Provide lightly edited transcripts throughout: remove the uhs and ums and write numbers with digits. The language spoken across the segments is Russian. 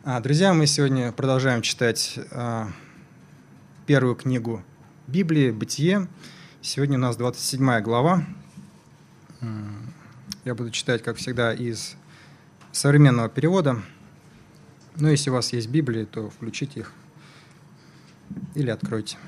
Друзья, мы сегодня продолжаем читать первую книгу Библии, «Бытие». Сегодня у нас 27 глава. Я буду читать, как всегда, из современного перевода. Но если у вас есть Библии, то включите их или откройте.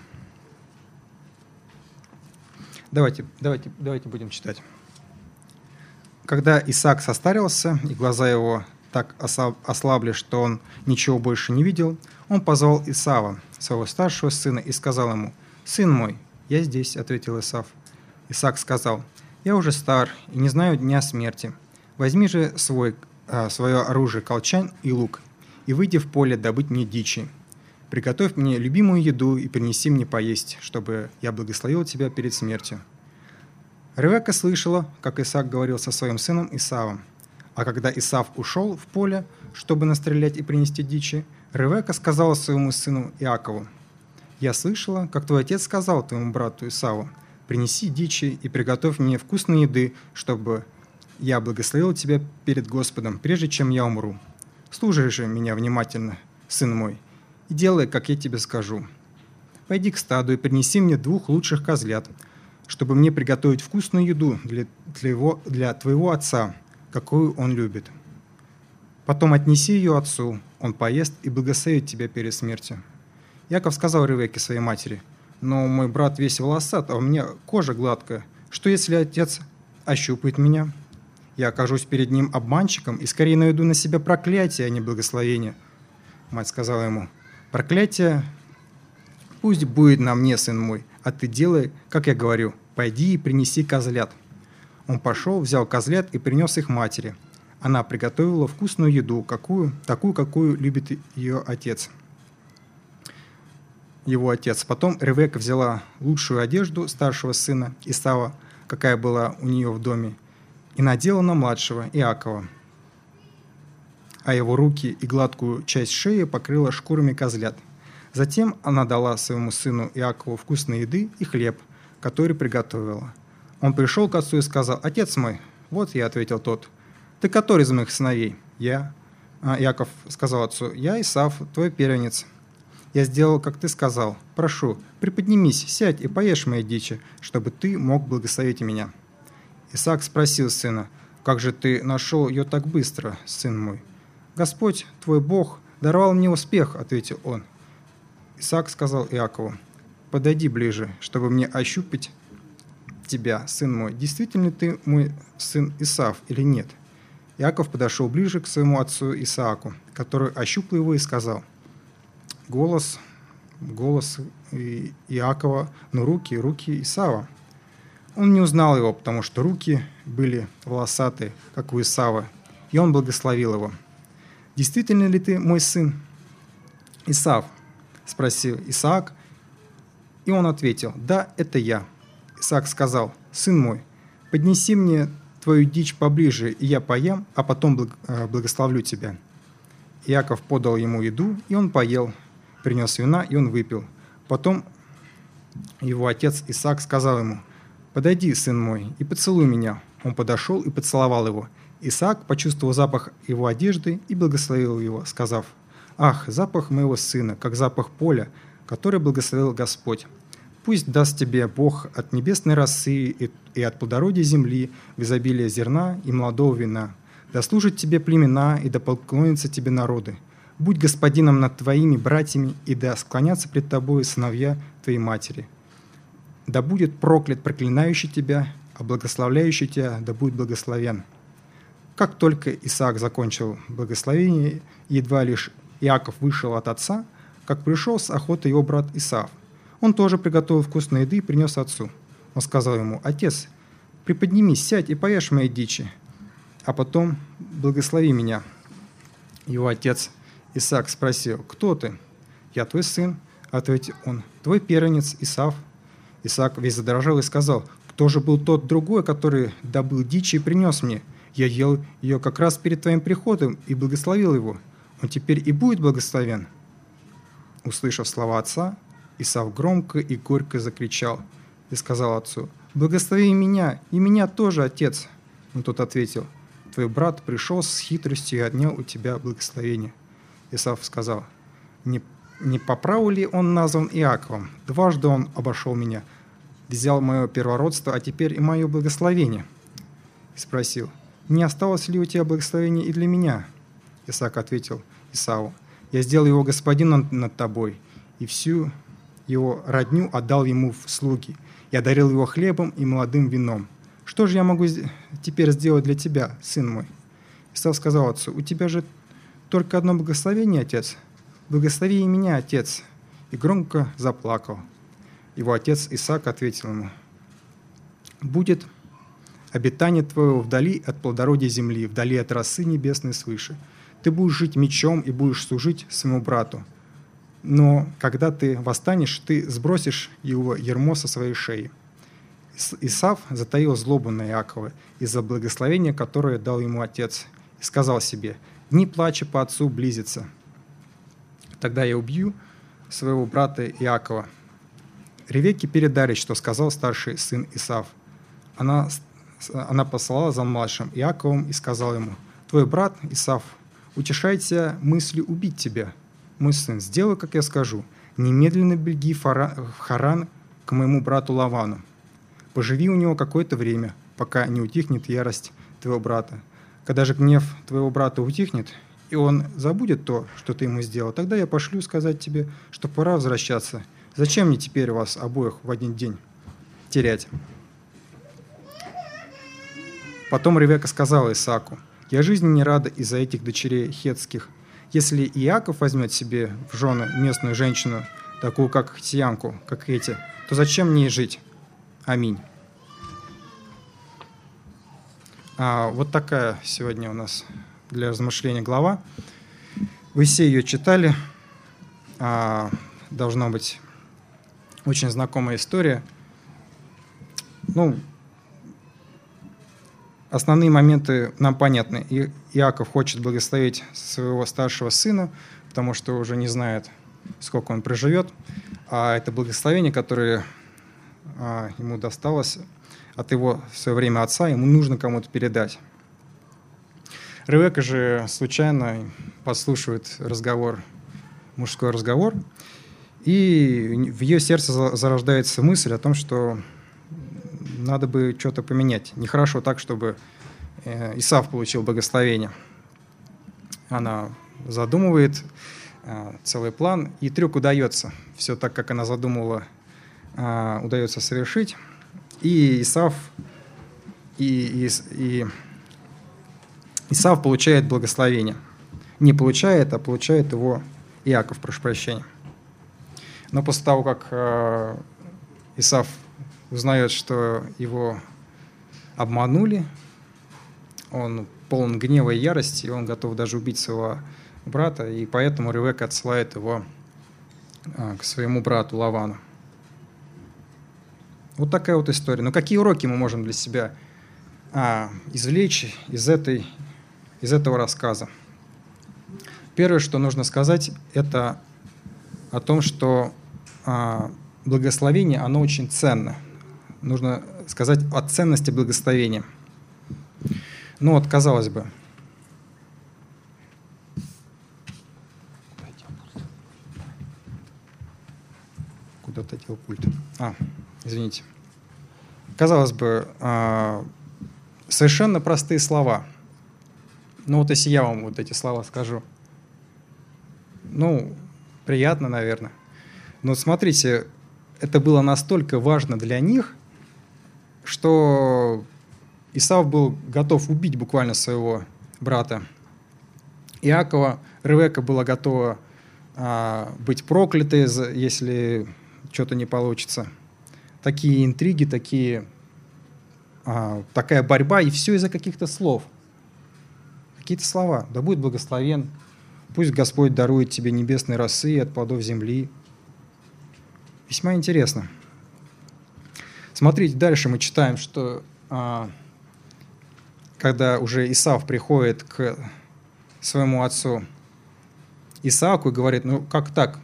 Давайте будем читать. Когда Исаак состарился, и глаза его так ослабли, что он ничего больше не видел, он позвал Исава, своего старшего сына, и сказал ему: «Сын мой». «Я здесь», — ответил Исав. Исаак сказал: «Я уже стар и не знаю дня смерти. Возьми же свое оружие, колчан и лук, и выйди в поле добыть мне дичи. Приготовь мне любимую еду и принеси мне поесть, чтобы я благословил тебя перед смертью». Ревекка слышала, как Исаак говорил со своим сыном Исавом. А когда Исав ушел в поле, чтобы настрелять и принести дичи, Ревекка сказала своему сыну Иакову: «Я слышала, как твой отец сказал твоему брату Исаву: принеси дичи и приготовь мне вкусной еды, чтобы я благословил тебя перед Господом, прежде чем я умру. Слушай же меня внимательно, сын мой, и делай, как я тебе скажу. Пойди к стаду и принеси мне 2 лучших козлят, чтобы мне приготовить вкусную еду для твоего отца, какую он любит. Потом отнеси ее отцу, он поест и благословит тебя перед смертью». Яков сказал Ревекке, своей матери: «Но мой брат весь волосат, а у меня кожа гладкая. Что, если отец ощупает меня? Я окажусь перед ним обманщиком и скорее наведу на себя проклятие, а не благословение». Мать сказала ему: «Проклятие пусть будет на мне, сын мой, а ты делай, как я говорю, пойди и принеси козлят». Он пошел, взял козлят и принес их матери. Она приготовила вкусную еду, такую, какую любит ее отец. Его отец. Потом Ревекка взяла лучшую одежду старшего сына Исава, какая была у нее в доме, и надела на младшего Иакова, а его руки и гладкую часть шеи покрыла шкурами козлят. Затем она дала своему сыну Иакову вкусной еды и хлеб, который приготовила. Он пришел к отцу и сказал: «Отец мой». «Вот я», — ответил тот. «Ты который из моих сыновей?» «Я». Иаков сказал отцу: «Я Исав, твой первенец. Я сделал, как ты сказал. Прошу, приподнимись, сядь и поешь мои дичи, чтобы ты мог благословить меня». Исаак спросил сына: «Как же ты нашел ее так быстро, сын мой?» «Господь, твой Бог, даровал мне успех», — ответил он. Исаак сказал Иакову: «Подойди ближе, чтобы мне ощупать тебя, сын мой, действительно ли ты мой сын Исав или нет?» Иаков подошел ближе к своему отцу Исааку, который ощупал его и сказал: голос Иакова, но руки Исава. Он не узнал его, потому что руки были волосатые, как у Исава, и он благословил его. «Действительно ли ты мой сын Исав?» — спросил Исаак, и он ответил: «Да, это я». Исаак сказал: «Сын мой, поднеси мне твою дичь поближе, и я поем, а потом благословлю тебя». Иаков подал ему еду, и он поел, принес вина, и он выпил. Потом его отец Исаак сказал ему: «Подойди, сын мой, и поцелуй меня». Он подошел и поцеловал его. Исаак почувствовал запах его одежды и благословил его, сказав: «Ах, запах моего сына, как запах поля, который благословил Господь. Пусть даст тебе Бог от небесной росы и от плодородия земли в изобилие зерна и молодого вина. Да служат тебе племена, и да поклонятся тебе народы. Будь господином над твоими братьями, и да склонятся пред тобой сыновья твоей матери. Да будет проклят проклинающий тебя, а благословляющий тебя да будет благословен». Как только Исаак закончил благословение, едва лишь Иаков вышел от отца, как пришел с охоты его брат Исав. Он тоже приготовил вкусной еды и принес отцу. Он сказал ему: «Отец, приподнимись, сядь и поешь мои дичи, а потом благослови меня». Его отец Исаак спросил: «Кто ты?» «Я твой сын», — ответил он, — «твой первенец Исав». Исаак весь задрожал и сказал: «Кто же был тот другой, который добыл дичи и принес мне? Я ел ее как раз перед твоим приходом и благословил его. Он теперь и будет благословен». Услышав слова отца, Исав громко и горько закричал и сказал отцу: «Благослови меня, и меня тоже, отец». Но тот ответил: «Твой брат пришел с хитростью и отнял у тебя благословение». Исав сказал: не по праву ли он назван Иаковом? Дважды он обошел меня, взял мое первородство, а теперь и мое благословение. И спросил: не осталось ли у тебя благословения и для меня? Исаак ответил Исаву: я сделал его господином над тобой, и всю его родню отдал ему в слуги. Я одарил его хлебом и молодым вином. Что же я могу теперь сделать для тебя, сын мой? Исав сказал отцу: у тебя же только одно благословение, отец. Благослови и меня, отец. И громко заплакал. Его отец Исаак ответил ему: будет обитание твоего вдали от плодородия земли, вдали от росы небесной свыше. Ты будешь жить мечом и будешь служить своему брату. Но когда ты восстанешь, ты сбросишь его ярмо со своей шеи. Исав затаил злобу на Иакова из-за благословения, которое дал ему отец, и сказал себе: дни плача по отцу близятся. Тогда я убью своего брата Иакова. Ревекке передали, что сказал старший сын Исав. Она послала за младшим Иаковом и сказала ему: твой брат Исав утешается мыслью убить тебя. Мой сын, сделай, как я скажу. Немедленно беги в Харан к моему брату Лавану. Поживи у него какое-то время, пока не утихнет ярость твоего брата. Когда же гнев твоего брата утихнет, и он забудет то, что ты ему сделал, тогда я пошлю сказать тебе, что пора возвращаться. Зачем мне теперь вас обоих в один день терять? Потом Ревекка сказала Исааку: я жизни не рада из-за этих дочерей хетских. Если Иаков возьмет себе в жены местную женщину, такую как хитеянку, как эти, то зачем мне жить? Аминь. Вот такая сегодня у нас для размышления глава. Вы все ее читали. Должна быть очень знакомая история. Основные моменты нам понятны. Иаков хочет благословить своего старшего сына, потому что уже не знает, сколько он проживет. А это благословение, которое ему досталось от его в свое время отца, ему нужно кому-то передать. Ревекка же случайно подслушивает мужской разговор, и в ее сердце зарождается мысль о том, что надо бы что-то поменять. Нехорошо так, чтобы Исав получил благословение. Она задумывает целый план, и трюк удается. Все так, как она задумывала, удается совершить. И Исав получает благословение. Не получает, а получает его Иаков, прошу прощения. Но после того, как Исав узнает, что его обманули, он полон гнева и ярости, и он готов даже убить своего брата, и поэтому Ревекка отсылает его к своему брату Лавану. Вот такая вот история. Но какие уроки мы можем для себя извлечь из этого рассказа? Первое, что нужно сказать, это о том, что благословение, оно очень ценно. Нужно сказать о ценности благословения. Казалось бы, куда-то дел пульт. Извините. Казалось бы, совершенно простые слова. Если я вам вот эти слова скажу, приятно, наверное. Но смотрите, это было настолько важно для них, что Исав был готов убить буквально своего брата Иакова. Ревекка была готова быть проклятой, если что-то не получится. Такие интриги, такая борьба, и все из-за каких-то слов. Какие-то слова. Да будет благословен, пусть Господь дарует тебе небесной росы от плодов земли. Весьма интересно. Смотрите, дальше мы читаем, что когда уже Исав приходит к своему отцу Исааку и говорит: как так?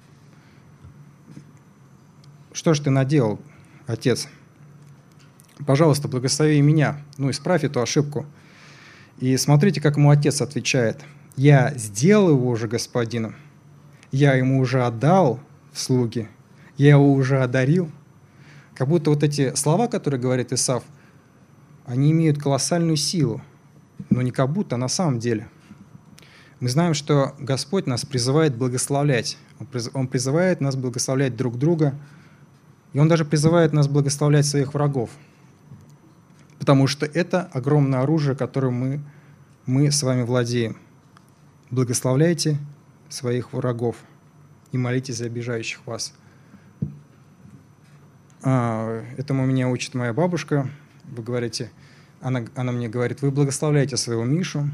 Что ж ты наделал, отец? Пожалуйста, благослови меня, исправь эту ошибку. И смотрите, как ему отец отвечает. Я сделал его уже господином, я ему уже отдал в слуги, я его уже одарил. Как будто вот эти слова, которые говорит Исав, они имеют колоссальную силу, но не как будто, а на самом деле. Мы знаем, что Господь нас призывает благословлять. Он призывает нас благословлять друг друга, и Он даже призывает нас благословлять своих врагов. Потому что это огромное оружие, которым мы с вами владеем. Благословляйте своих врагов и молитесь за обижающих вас. Этому меня учит моя бабушка. Вы говорите, она мне говорит, вы благословляйте своего Мишу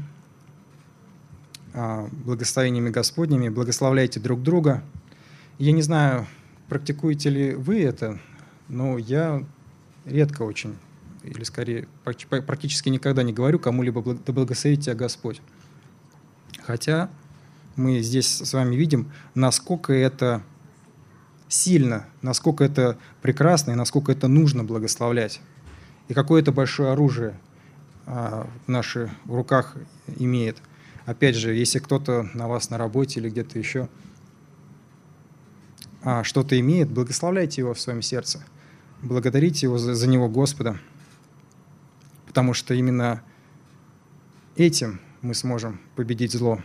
благословениями Господними, благословляйте друг друга. Я не знаю, практикуете ли вы это, но я редко очень, или скорее практически никогда не говорю кому-либо «Да благословит тебя Господь». Хотя мы здесь с вами видим, насколько это сильно, насколько это прекрасно и насколько это нужно благословлять. И какое это большое оружие в наших руках имеет. Опять же, если кто-то на вас на работе или где-то еще что-то имеет, благословляйте его в своем сердце. Благодарите его за него Господа. Потому что именно этим мы сможем победить зло.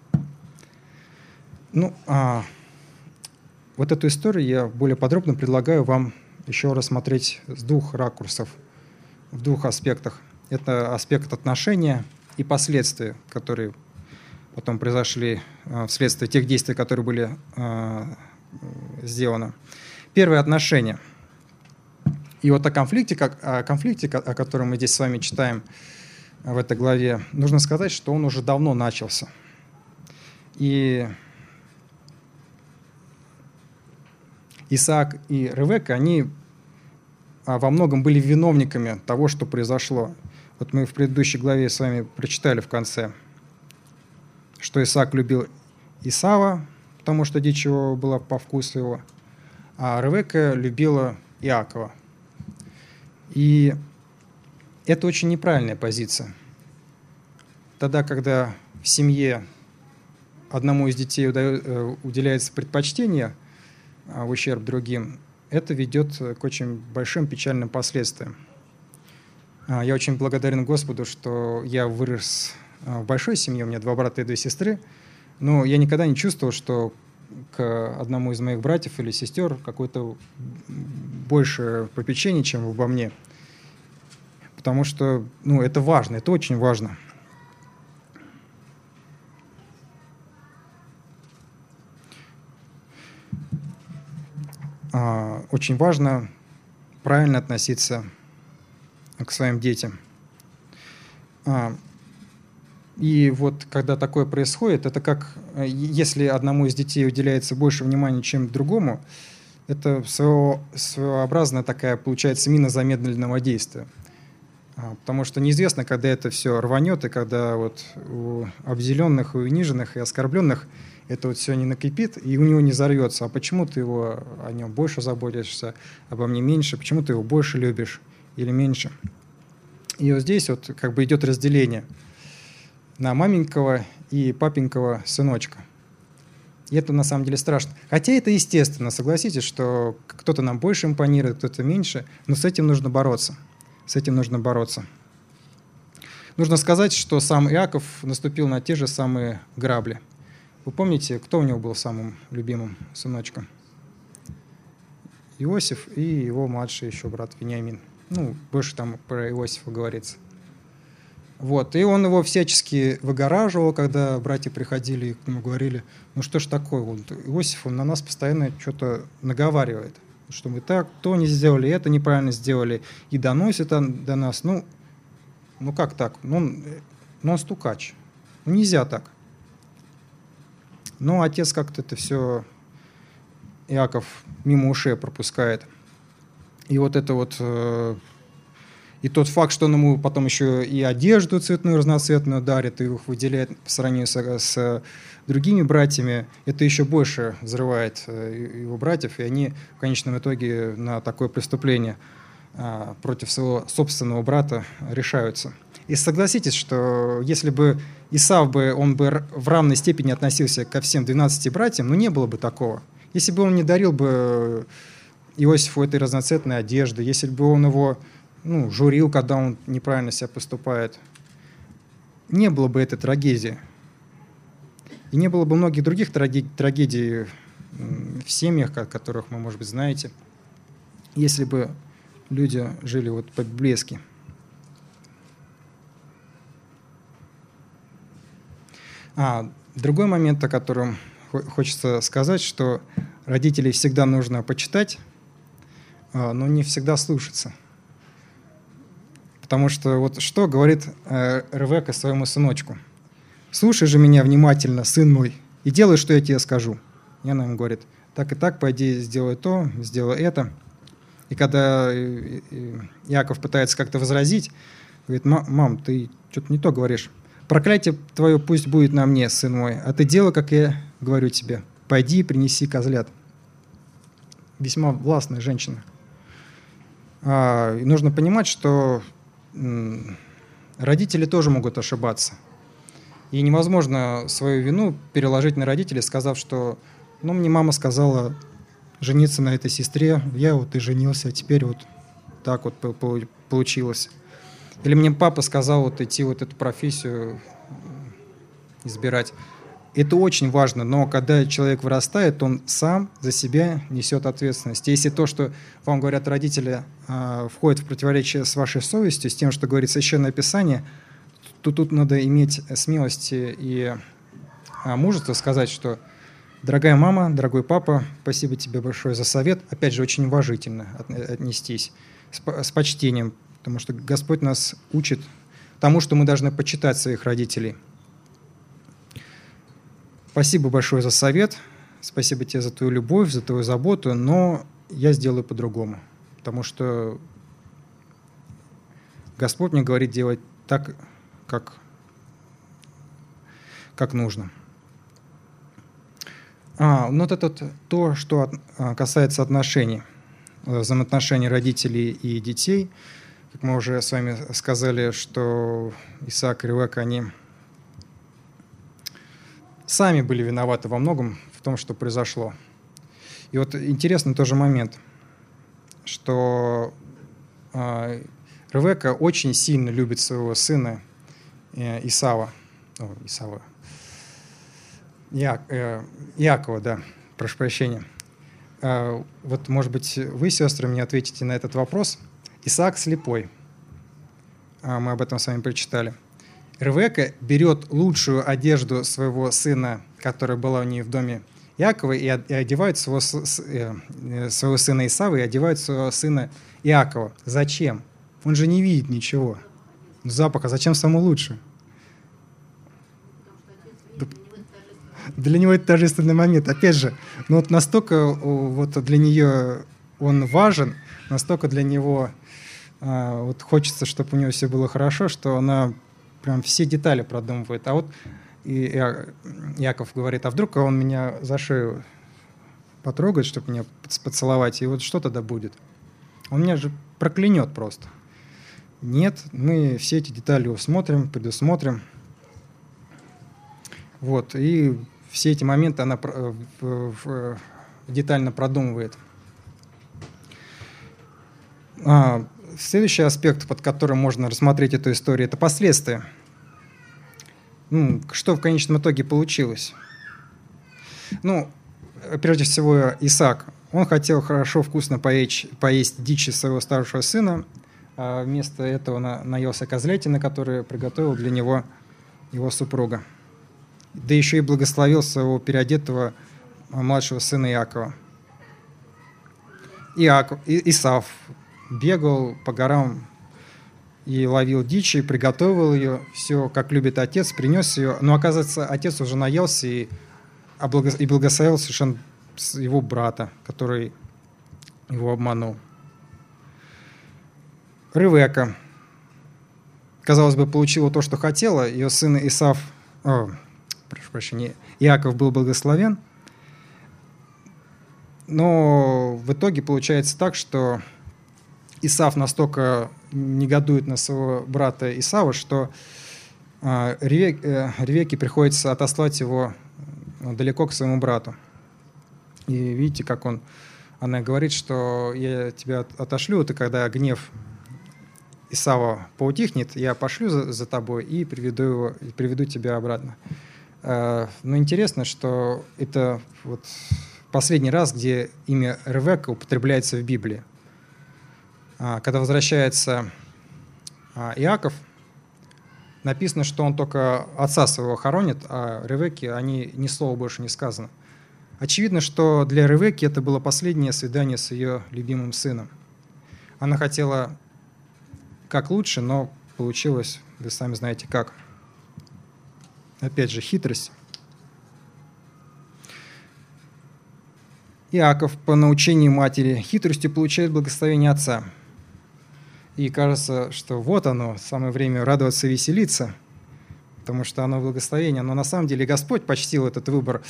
Вот эту историю я более подробно предлагаю вам еще рассмотреть с двух ракурсов, в двух аспектах. Это аспект отношения и последствия, которые потом произошли вследствие тех действий, которые были сделаны. Первое — отношения. И вот о конфликте, о котором мы здесь с вами читаем в этой главе, нужно сказать, что он уже давно начался. И Исаак и Ревекка, они во многом были виновниками того, что произошло. Вот мы в предыдущей главе с вами прочитали в конце, что Исаак любил Исава, потому что дичь его была по вкусу его, а Ревекка любила Иакова. И это очень неправильная позиция. Тогда, когда в семье одному из детей уделяется предпочтение в ущерб другим, это ведет к очень большим печальным последствиям. Я очень благодарен Господу, что я вырос в большой семье, у меня 2 брата и 2 сестры, но я никогда не чувствовал, что к одному из моих братьев или сестер какое-то больше попечение, чем обо мне. Потому что это важно, это очень важно. Очень важно правильно относиться к своим детям. И вот когда такое происходит, это как если одному из детей уделяется больше внимания, чем другому, это своеобразная такая, получается, мина замедленного действия. Потому что неизвестно, когда это все рванет, и когда вот у обделенных, и униженных, и оскорбленных это вот все не накипит, и у него не взорвется. А почему ты о нем больше заботишься, обо мне меньше? Почему ты его больше любишь или меньше? И вот здесь вот как бы идет разделение на маменького и папенького сыночка. И это на самом деле страшно. Хотя это естественно, согласитесь, что кто-то нам больше импонирует, кто-то меньше, но с этим нужно бороться. С этим нужно бороться. Нужно сказать, что сам Иаков наступил на те же самые грабли. Вы помните, кто у него был самым любимым сыночком? Иосиф и его младший еще брат Вениамин. Больше там про Иосифа говорится. Вот. И он его всячески выгораживал, когда братья приходили и к нему говорили, что ж такое, вот Иосиф, он на нас постоянно что-то наговаривает, что мы так, то не сделали, это неправильно сделали, и доносит до нас. Как так? Он стукач. Нельзя так. Но отец как-то это все, Иаков, мимо ушей пропускает. И вот это вот, и тот факт, что он ему потом еще и одежду цветную, разноцветную дарит, и их выделяет по сравнению с другими братьями, это еще больше взрывает его братьев, и они в конечном итоге на такое преступление против своего собственного брата решаются. И согласитесь, что если бы Исав бы, он бы в равной степени относился ко всем 12 братьям, но не было бы такого. Если бы он не дарил бы Иосифу этой разноцветной одежды, если бы он его журил, когда он неправильно себя поступает, не было бы этой трагедии. И не было бы многих других трагедий в семьях, о которых вы, может быть, знаете, если бы люди жили вот по-библейски. Другой момент, о котором хочется сказать, что родителей всегда нужно почитать, но не всегда слушаться. Потому что вот что говорит Ревекка своему сыночку? «Слушай же меня внимательно, сын мой, и делай, что я тебе скажу». И она ему говорит: так и так, пойди, сделай то, сделай это. И когда Иаков пытается как-то возразить, говорит: мам, ты что-то не то говоришь. «Проклятие твое пусть будет на мне, сын мой, а ты делай, как я говорю тебе. Пойди и принеси козлят». Весьма властная женщина. И нужно понимать, что родители тоже могут ошибаться. И невозможно свою вину переложить на родителей, сказав, что мне мама сказала жениться на этой сестре, я вот и женился, а теперь вот так вот получилось. Или мне папа сказал вот идти вот эту профессию избирать. Это очень важно, но когда человек вырастает, он сам за себя несет ответственность. Если то, что вам говорят родители, входит в противоречие с вашей совестью, с тем, что говорит Священное Писание, то тут надо иметь смелость и мужество сказать, что: дорогая мама, дорогой папа, спасибо тебе большое за совет. Опять же, очень уважительно отнестись, с почтением, потому что Господь нас учит тому, что мы должны почитать своих родителей. Спасибо большое за совет, спасибо тебе за твою любовь, за твою заботу, но я сделаю по-другому, потому что Господь мне говорит делать так, как нужно. Вот это то, что касается отношений, взаимоотношений родителей и детей. Как мы уже с вами сказали, что Исаак и Ревекка, они сами были виноваты во многом в том, что произошло. И вот интересный тоже момент, что Ревекка очень сильно любит своего сына Иакова, да, прошу прощения. Вот, может быть, вы, сестры, мне ответите на этот вопрос. Исаак слепой. Мы об этом с вами прочитали. Ревекка берет лучшую одежду своего сына, которая была у нее в доме Иакова, и одевает своего сына Исава, и одевает своего сына Иакова. Зачем? Он же не видит ничего. Запаха. Зачем самое лучшее? Для него это торжественный момент. Опять же, вот настолько вот для нее он важен, настолько для него вот хочется, чтобы у него все было хорошо, что она прям все детали продумывает. А вот Иаков говорит: а вдруг он меня за шею потрогает, чтобы меня поцеловать, и вот что тогда будет? Он меня же проклянет просто. Нет, мы все эти детали усмотрим, предусмотрим. Вот, и все эти моменты она детально продумывает. Следующий аспект, под которым можно рассмотреть эту историю, это последствия. Что в конечном итоге получилось? Прежде всего, Исаак. Он хотел хорошо, вкусно поесть дичи своего старшего сына, а вместо этого наелся козлятины, которые приготовил для него его супруга. Да еще и благословил своего переодетого младшего сына Иакова. Исав бегал по горам и ловил дичь, и приготовил ее, все, как любит отец, принес ее. Но, оказывается, отец уже наелся и благословил совершенно его брата, который его обманул. Ревекка, казалось бы, получила то, что хотела. Ее сын Иаков был благословен. Но в итоге получается так, что Исав настолько негодует на своего брата Исава, что Ревекке приходится отослать его далеко к своему брату. И видите, как она говорит, что я тебя отошлю, ты когда гнев Исава поутихнет, я пошлю за тобой и приведу тебя обратно. Но интересно, что это вот последний раз, где имя Ревекка употребляется в Библии. Когда возвращается Иаков, написано, что он только отца своего хоронит, а Ревекке ни слова больше не сказано. Очевидно, что для Ревекки это было последнее свидание с ее любимым сыном. Она хотела как лучше, но получилось, вы сами знаете как. Опять же, хитрость. Иаков по научению матери хитростью получает благословение отца. И кажется, что вот оно, самое время радоваться и веселиться, потому что оно благословение. Но на самом деле Господь почтил этот выбор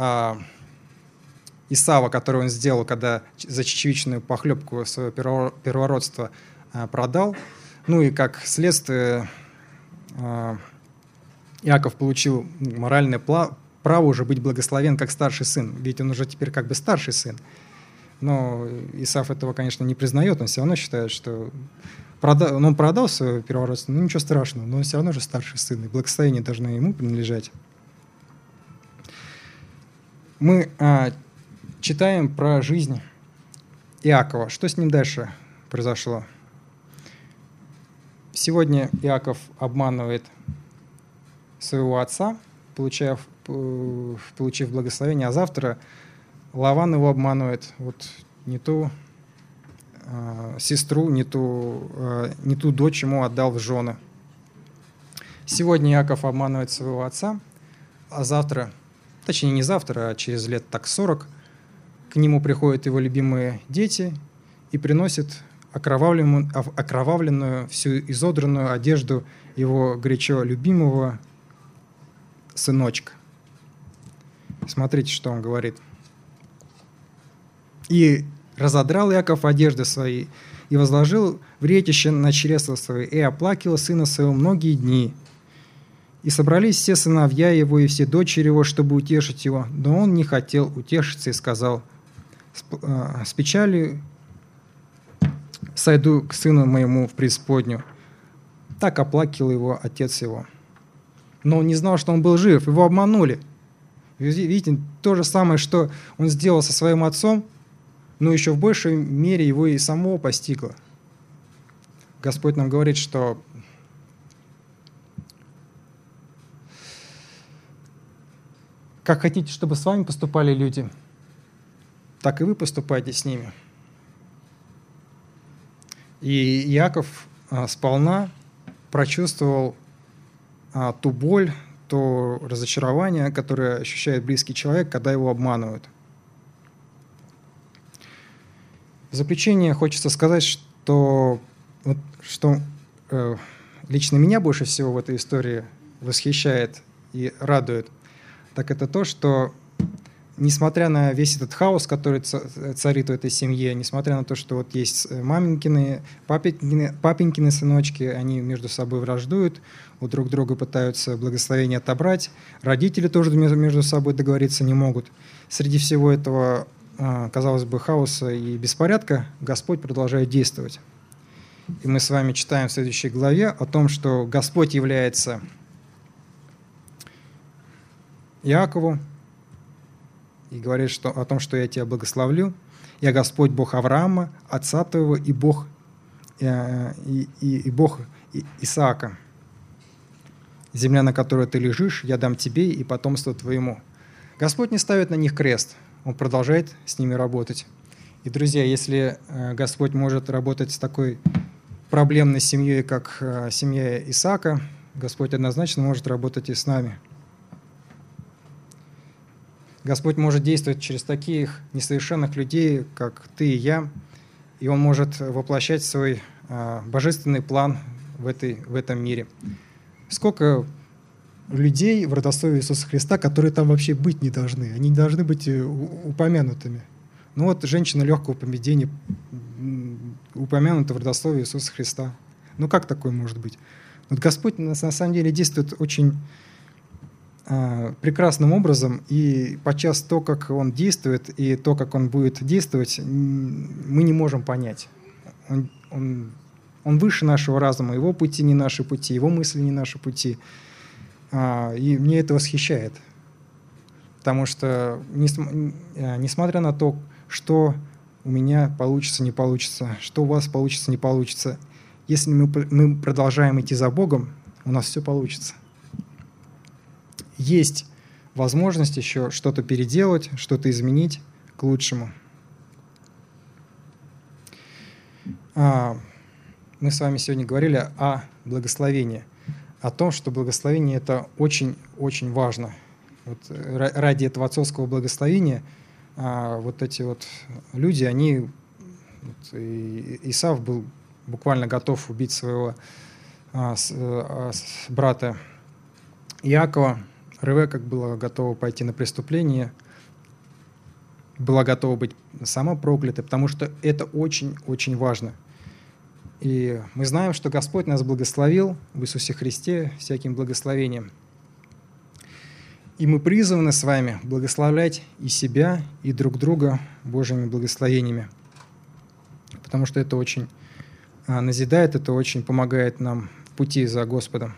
Исава, который он сделал, когда за чечевичную похлебку своего первородства продал. Ну и как следствие Иаков получил моральное право уже быть благословен как старший сын, ведь он уже теперь как бы старший сын. Но Исав этого, конечно, не признает, он все равно считает, что он продал свое первородство, ну ничего страшного, но он все равно же старший сын, и благословение должно ему принадлежать. Мы читаем про жизнь Иакова. Что с ним дальше произошло? Сегодня Иаков обманывает своего отца, получив благословение, а завтра Лаван его обманывает. Вот не ту сестру, не ту дочь ему отдал в жены. Сегодня Иаков обманывает своего отца, а завтра, точнее не завтра, а через лет так 40, к нему приходят его любимые дети и приносят окровавленную, всю изодранную одежду его горячо любимого сыночка. Смотрите, что он говорит. «И разодрал Иаков одежды свои, и возложил в ретище на чресла свои, и оплакивал сына своего многие дни. И собрались все сыновья его и все дочери его, чтобы утешить его, но он не хотел утешиться и сказал: с печалью сойду к сыну моему в преисподнюю. Так оплакивал его отец его. Но он не знал, что он был жив, его обманули». Видите, то же самое, что он сделал со своим отцом, но еще в большей мере его и самого постигло. Господь нам говорит, что как хотите, чтобы с вами поступали люди, так и вы поступайте с ними. И Иаков сполна прочувствовал ту боль, то разочарование, которое ощущает близкий человек, когда его обманывают. В заключение хочется сказать, что лично меня больше всего в этой истории восхищает и радует, так это то, что несмотря на весь этот хаос, который царит в этой семье, несмотря на то, что вот есть маменькины, папенькины сыночки, они между собой враждуют, у друг друга пытаются благословение отобрать, родители тоже между собой договориться не могут. Среди всего этого, казалось бы, хаоса и беспорядка Господь продолжает действовать. И мы с вами читаем в следующей главе о том, что Господь является Иакову и говорит о том, что я тебя благословлю. Я Господь Бог Авраама, отца твоего, и Бог Исаака. Земля, на которой ты лежишь, я дам тебе и потомству твоему. Господь не ставит на них крест, Он продолжает с ними работать. И, друзья, если Господь может работать с такой проблемной семьей, как семья Исаака, Господь однозначно может работать и с нами. Господь может действовать через таких несовершенных людей, как ты и я, и Он может воплощать свой божественный план в этом мире. Сколько людей в родословии Иисуса Христа, которые там вообще быть не должны, они не должны быть упомянутыми. Ну вот женщина легкого поведения упомянута в родословии Иисуса Христа. Ну как такое может быть? Вот Господь на самом деле действует очень прекрасным образом, и подчас то, как Он действует, и то, как Он будет действовать, мы не можем понять. Он выше нашего разума, Его пути не наши пути, Его мысли не наши пути. И мне это восхищает. Потому что, несмотря на то, что у меня получится, не получится, что у вас получится, не получится, если мы продолжаем идти за Богом, у нас все получится. Есть возможность еще что-то переделать, что-то изменить к лучшему. Мы с вами сегодня говорили о благословении, о том, что благословение – это очень-очень важно. Вот ради этого отцовского благословения вот эти вот люди, они… Исав был буквально готов убить своего брата Иакова. Ревека была готова пойти на преступление, была готова быть сама проклятой, потому что это очень-очень важно. И мы знаем, что Господь нас благословил в Иисусе Христе всяким благословением. И мы призваны с вами благословлять и себя, и друг друга Божьими благословениями, потому что это очень назидает, это очень помогает нам в пути за Господом.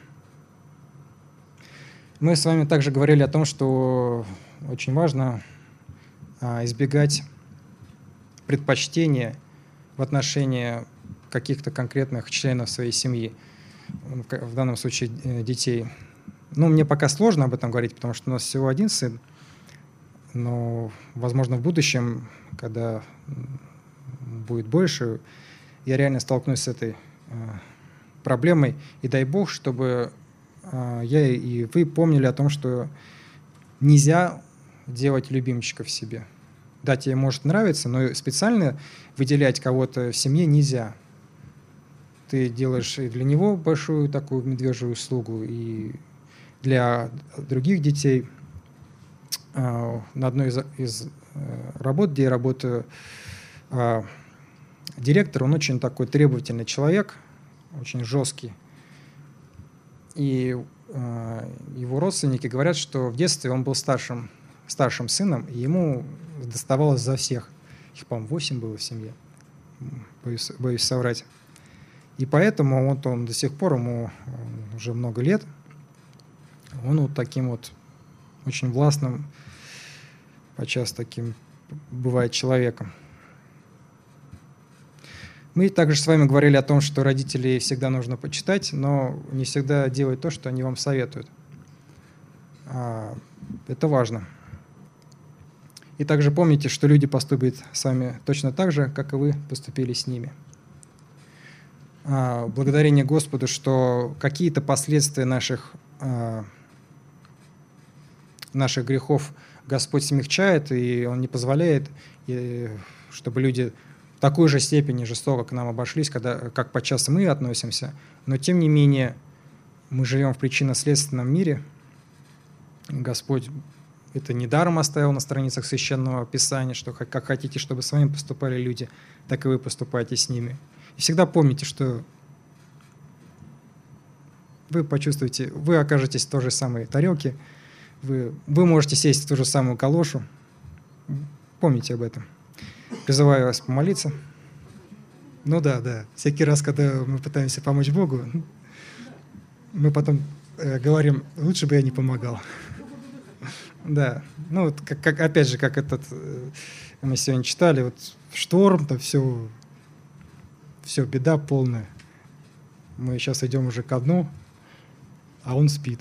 Мы с вами также говорили о том, что очень важно избегать предпочтения в отношении каких-то конкретных членов своей семьи, в данном случае детей. Мне пока сложно об этом говорить, потому что у нас всего один сын, но, возможно, в будущем, когда будет больше, я реально столкнусь с этой проблемой. И дай Бог, чтобы я и вы помнили о том, что нельзя делать любимчиков себе. Да, тебе может нравиться, но специально выделять кого-то в семье нельзя. Ты делаешь и для него большую такую медвежью услугу, и для других детей. На одной из работ, где я работаю, директор, он очень такой требовательный человек, очень жесткий. И его родственники говорят, что в детстве он был старшим сыном, и ему доставалось за всех. Их, по-моему, 8 было в семье. Боюсь соврать. И поэтому он до сих пор, ему уже много лет, он вот таким вот очень властным, подчас таким бывает человеком. Мы также с вами говорили о том, что родителей всегда нужно почитать, но не всегда делать то, что они вам советуют. Это важно. И также помните, что люди поступят с вами точно так же, как и вы поступили с ними. Благодарение Господу, что какие-то последствия наших грехов Господь смягчает, и Он не позволяет, чтобы люди в такой же степени жестоко к нам обошлись, как подчас мы относимся. Но тем не менее мы живем в причинно-следственном мире. Господь это недаром оставил на страницах Священного Писания, что как хотите, чтобы с вами поступали люди, так и вы поступаете с ними. И всегда помните, что вы почувствуете, вы окажетесь в той же самой тарелке, вы можете сесть в ту же самую калошу. Помните об этом. Призываю вас помолиться. Да. Всякий раз, когда мы пытаемся помочь Богу, мы потом говорим, лучше бы я не помогал. Да. Опять же, как мы сегодня читали, шторм, там все беда полная. Мы сейчас идем уже ко дну, а он спит.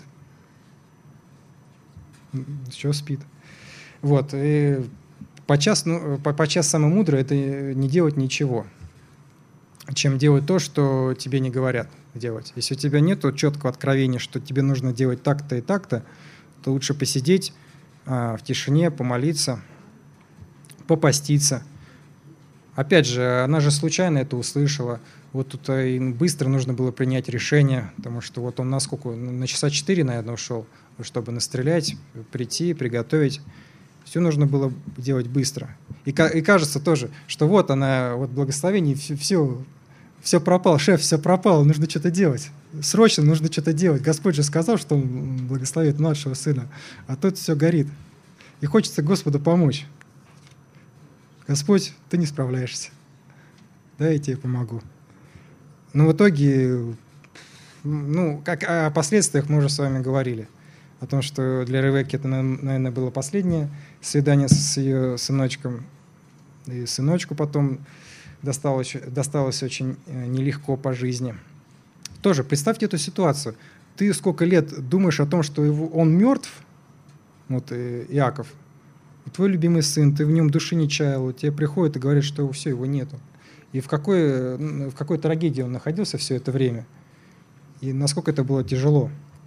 Еще спит. И подчас самое мудрое – это не делать ничего, чем делать то, что тебе не говорят делать. Если у тебя нет четкого откровения, что тебе нужно делать так-то и так-то, то лучше посидеть в тишине, помолиться, попаститься. Опять же, она же случайно это услышала. Тут и быстро нужно было принять решение, потому что он на часа 4, наверное, ушел, чтобы настрелять, прийти, приготовить. Все нужно было делать быстро. И кажется тоже, что она, благословение, все все пропало, шеф, все пропало, нужно что-то делать. Срочно нужно что-то делать. Господь же сказал, что Он благословит младшего сына, а тут все горит. И хочется Господу помочь. Господь, ты не справляешься. Да, я тебе помогу. Но в итоге, как о последствиях мы уже с вами говорили. О том, что для Ревекки это, наверное, было последнее свидание с ее сыночком. И сыночку потом досталось очень нелегко по жизни. Тоже представьте эту ситуацию. Ты сколько лет думаешь о том, что он мертв, Иаков, и твой любимый сын, ты в нем души не чаял, тебе приходит и говорит, что все, его нету. И в какой трагедии он находился все это время. И насколько это было тяжело.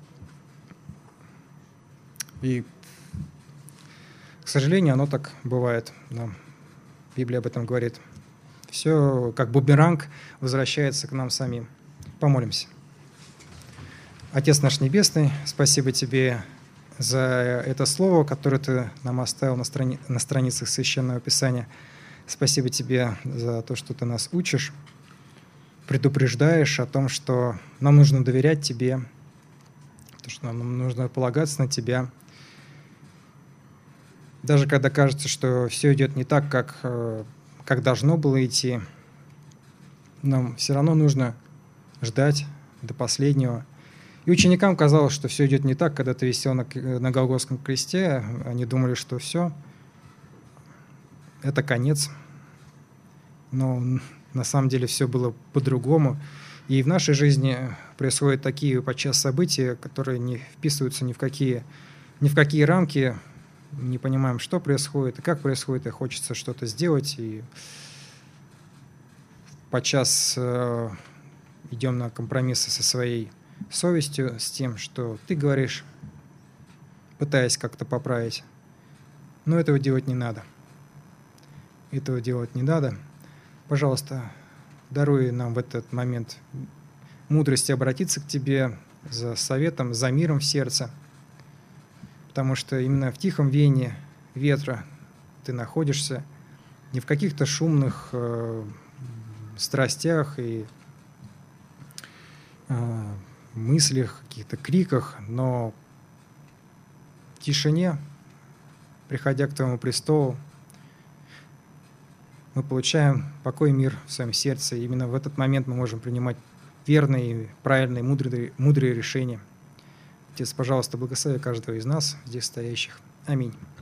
И, к сожалению, оно так бывает. Да. Библия об этом говорит. Все как бумеранг возвращается к нам самим. Помолимся. Отец наш Небесный, спасибо Тебе за это слово, которое Ты нам оставил на страницах Священного Писания. Спасибо Тебе за то, что Ты нас учишь, предупреждаешь о том, что нам нужно доверять Тебе, то, что нам нужно полагаться на Тебя. Даже когда кажется, что все идет не так, как должно было идти, нам все равно нужно ждать до последнего. И ученикам казалось, что все идет не так, когда ты висел на Голгофском кресте. Они думали, что все, это конец. Но на самом деле все было по-другому. И в нашей жизни происходят такие подчас события, которые не вписываются ни в какие рамки. Не понимаем, что происходит и как происходит, и хочется что-то сделать. И подчас идем на компромиссы со своей совестью, с тем, что ты говоришь, пытаясь как-то поправить. Но этого делать не надо. Этого делать не надо. Пожалуйста, даруй нам в этот момент мудрости обратиться к Тебе за советом, за миром в сердце, потому что именно в тихом веянии ветра ты находишься, не в каких-то шумных страстях и мыслях, каких-то криках, но в тишине, приходя к Твоему престолу, мы получаем покой и мир в своем сердце. И именно в этот момент мы можем принимать верные, правильные, мудрые решения. Отец, пожалуйста, благослови каждого из нас, здесь стоящих. Аминь.